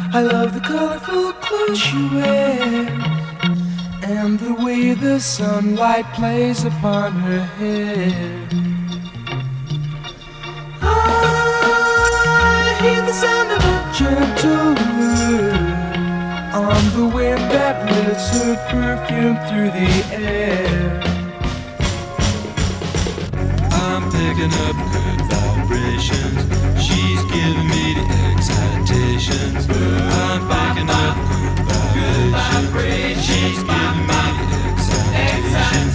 I love the colorful clothes she wears and the way the sunlight plays upon her hair. I hear the sound of a gentle word on the wind that lifts her perfume through the air. I'm picking up good vibrations. She's giving me the excitations. I'm picking up good vibrations. She's giving me the excitations.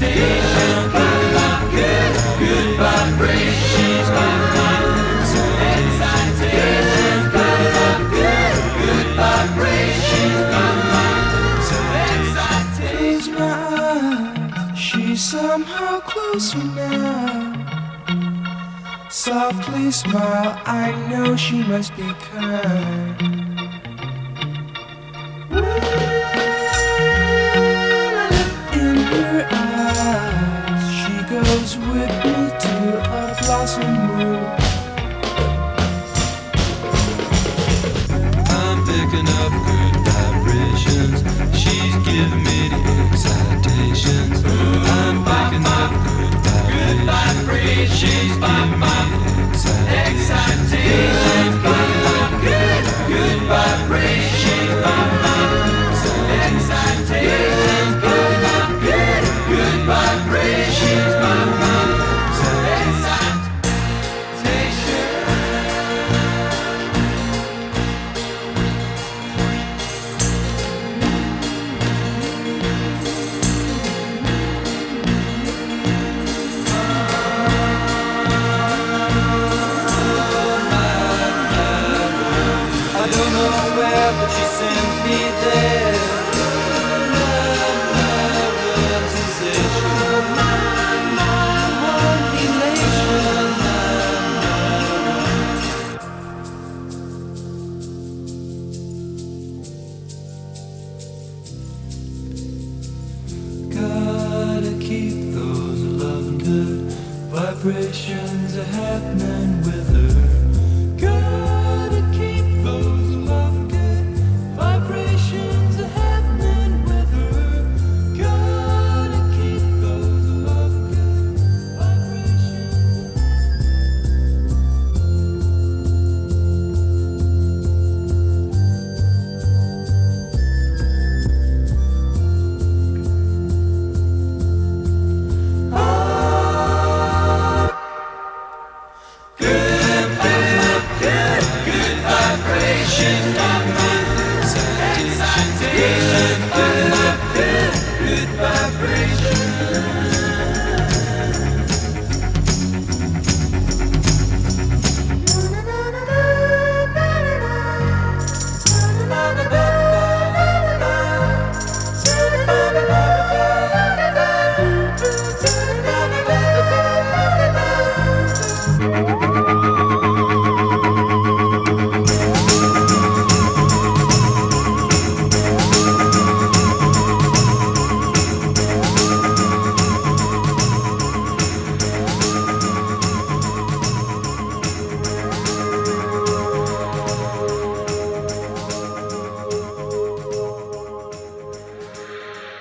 Good vibrations. She's giving me the excitations. Good vibrations. Close my eyes, she's somehow closer now. Softly smile, I know she must be kind. In her eyes, she goes with me to a blossom room. I'm picking up good vibrations. She's giving me the excitations. I'm picking up good vibrations. She's giving me the excitations. Good vibrations. She's giving me the excitations. Good vibrations. She's giving me the excitation. I don't know where, but she sends me there. My sensation, my one elation. Gotta keep those loving good vibrations are happening with her. Gotta keep those loving good vibrations are happening with her. Gotta keep those loving good vibrations. Good vibrations, excitation.